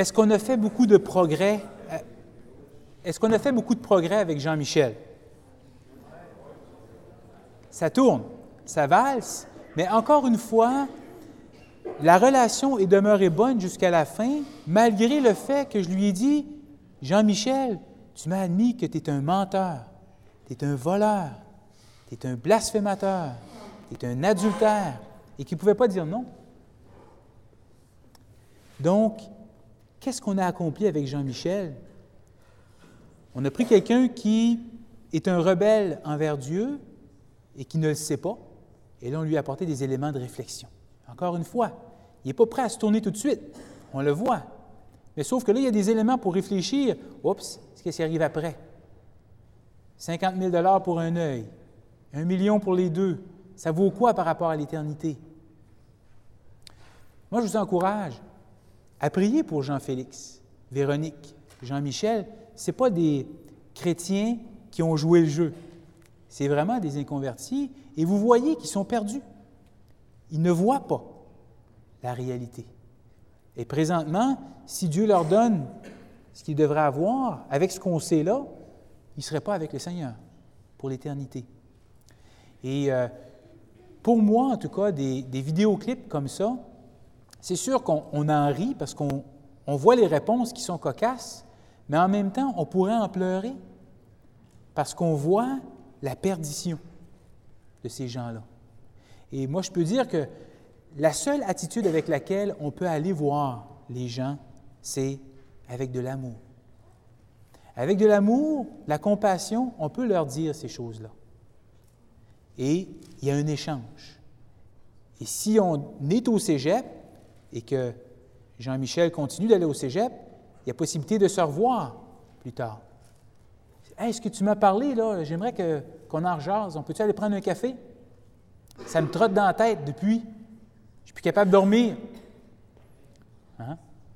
est-ce qu'on a fait beaucoup de progrès? Est-ce qu'on a fait beaucoup de progrès avec Jean-Michel? Ça tourne, ça valse, mais encore une fois, la relation est demeurée bonne jusqu'à la fin, malgré le fait que je lui ai dit, « Jean-Michel, tu m'as admis que tu es un menteur, tu es un voleur, tu es un blasphémateur, tu es un adultère, et qu'il ne pouvait pas dire non. » Donc, qu'est-ce qu'on a accompli avec Jean-Michel? On a pris quelqu'un qui est un rebelle envers Dieu et qui ne le sait pas, et là, on lui a apporté des éléments de réflexion. Encore une fois, il n'est pas prêt à se tourner tout de suite, on le voit. Mais sauf que là, il y a des éléments pour réfléchir. Oups, qu'est-ce qui arrive après? 50 000 pour un œil, 1 million pour les deux. Ça vaut quoi par rapport à l'éternité? Moi, je vous encourage à prier pour Jean-Félix, Véronique, Jean-Michel. Ce n'est pas des chrétiens qui ont joué le jeu. C'est vraiment des inconvertis. Et vous voyez qu'ils sont perdus. Ils ne voient pas la réalité. Et présentement, si Dieu leur donne ce qu'ils devraient avoir, avec ce qu'on sait là, ils ne seraient pas avec le Seigneur pour l'éternité. Et pour moi, en tout cas, des vidéoclips comme ça, c'est sûr qu'on en rit parce qu'on voit les réponses qui sont cocasses, mais en même temps, on pourrait en pleurer parce qu'on voit la perdition de ces gens-là. Et moi, je peux dire que la seule attitude avec laquelle on peut aller voir les gens, c'est avec de l'amour. Avec de l'amour, la compassion, on peut leur dire ces choses-là. Et il y a un échange. Et si on est au cégep et que Jean-Michel continue d'aller au cégep, il y a possibilité de se revoir plus tard. Hey, est-ce que tu m'as parlé, là? J'aimerais qu'on en rejase. On peut-tu aller prendre un café? Ça me trotte dans la tête depuis. Je ne suis plus capable de dormir. Hein?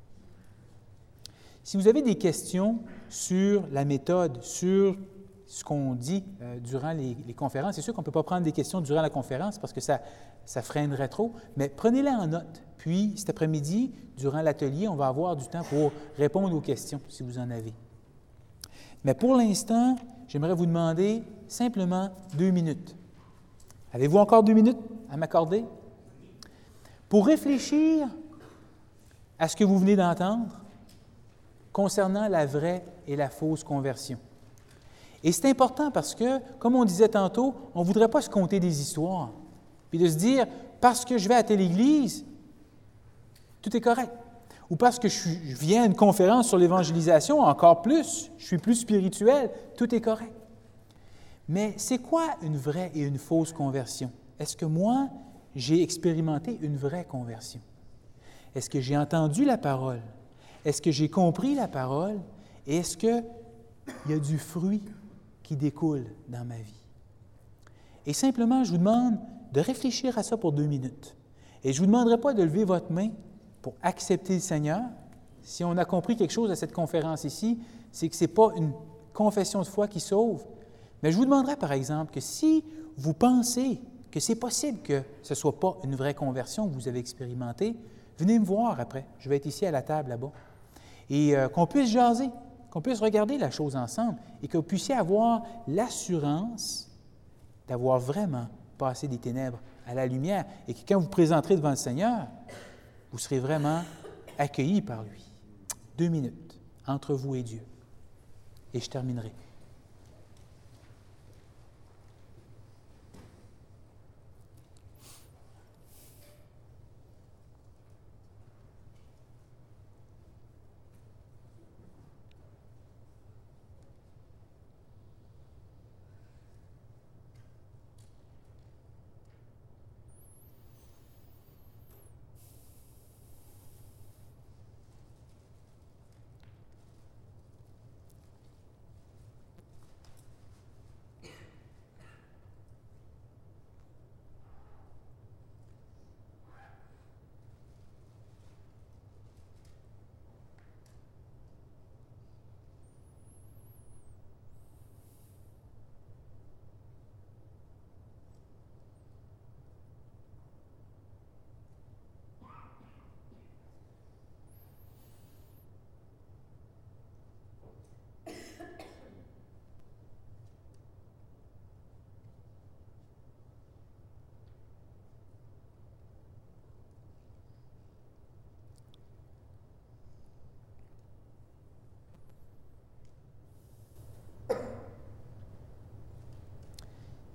Si vous avez des questions sur la méthode, sur ce qu'on dit durant les conférences, c'est sûr qu'on ne peut pas prendre des questions durant la conférence parce que ça freinerait trop, mais prenez-les en note. Puis, cet après-midi, durant l'atelier, on va avoir du temps pour répondre aux questions, si vous en avez. Mais pour l'instant, j'aimerais vous demander simplement 2 minutes. Avez-vous encore 2 minutes à m'accorder? Pour réfléchir à ce que vous venez d'entendre concernant la vraie et la fausse conversion. Et c'est important parce que, comme on disait tantôt, on ne voudrait pas se conter des histoires, puis de se dire, parce que je vais à telle église, tout est correct. Ou parce que je viens à une conférence sur l'évangélisation, encore plus, je suis plus spirituel, tout est correct. Mais c'est quoi une vraie et une fausse conversion? Est-ce que moi, j'ai expérimenté une vraie conversion? Est-ce que j'ai entendu la parole? Est-ce que j'ai compris la parole? Et est-ce qu'il y a du fruit qui découle dans ma vie? Et simplement, je vous demande de réfléchir à ça pour 2 minutes. Et je ne vous demanderai pas de lever votre main pour accepter le Seigneur. Si on a compris quelque chose à cette conférence ici, c'est que ce n'est pas une confession de foi qui sauve. Mais je vous demanderai, par exemple, que si vous pensez que c'est possible que ce ne soit pas une vraie conversion que vous avez expérimentée, venez me voir après. Je vais être ici à la table là-bas. Et qu'on puisse jaser, qu'on puisse regarder la chose ensemble et que vous puissiez avoir l'assurance d'avoir vraiment passé des ténèbres à la lumière et que quand vous vous présenterez devant le Seigneur, vous serez vraiment accueillis par lui. 2 minutes entre vous et Dieu. Et je terminerai.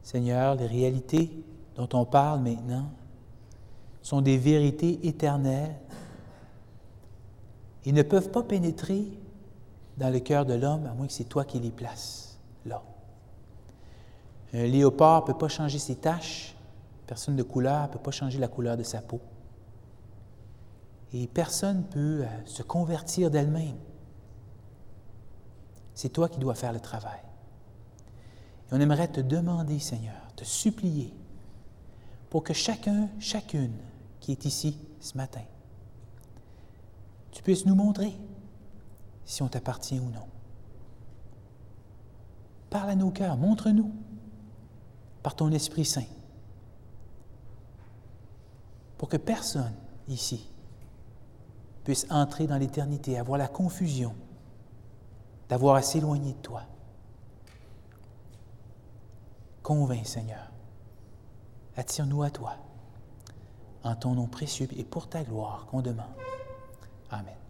Seigneur, les réalités dont on parle maintenant sont des vérités éternelles et ne peuvent pas pénétrer dans le cœur de l'homme, à moins que c'est toi qui les places là. Un léopard ne peut pas changer ses taches, personne de couleur ne peut pas changer la couleur de sa peau. Et personne ne peut se convertir d'elle-même. C'est toi qui dois faire le travail. Et on aimerait te demander, Seigneur, te supplier pour que chacun, chacune qui est ici ce matin, tu puisses nous montrer si on t'appartient ou non. Parle à nos cœurs, montre-nous par ton Esprit Saint, pour que personne ici puisse entrer dans l'éternité, avoir la confusion d'avoir à s'éloigner de toi. Convainc, Seigneur. Attire-nous à toi. En ton nom précieux et pour ta gloire qu'on demande. Amen.